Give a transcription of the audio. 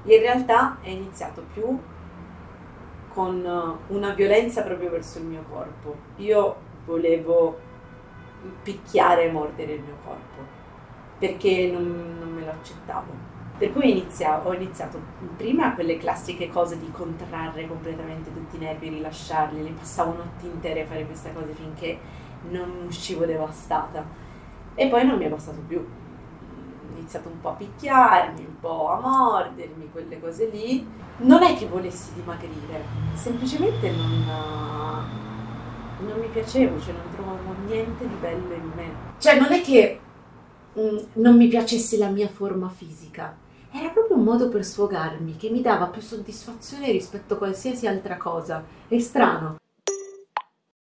In realtà è iniziato più con una violenza proprio verso il mio corpo. Io volevo picchiare e mordere il mio corpo perché non me lo accettavo. Per cui ho iniziato prima quelle classiche cose di contrarre completamente tutti i nervi, rilasciarli, le passavo notti intere a fare queste cose finché non uscivo devastata. E poi non mi è bastato più. Ho iniziato un po' a picchiarmi, un po' a mordermi, quelle cose lì. Non è che volessi dimagrire, semplicemente non mi piacevo, cioè non trovavo niente di bello in me. Cioè non è che non mi piacesse la mia forma fisica, era proprio un modo per sfogarmi che mi dava più soddisfazione rispetto a qualsiasi altra cosa. È strano.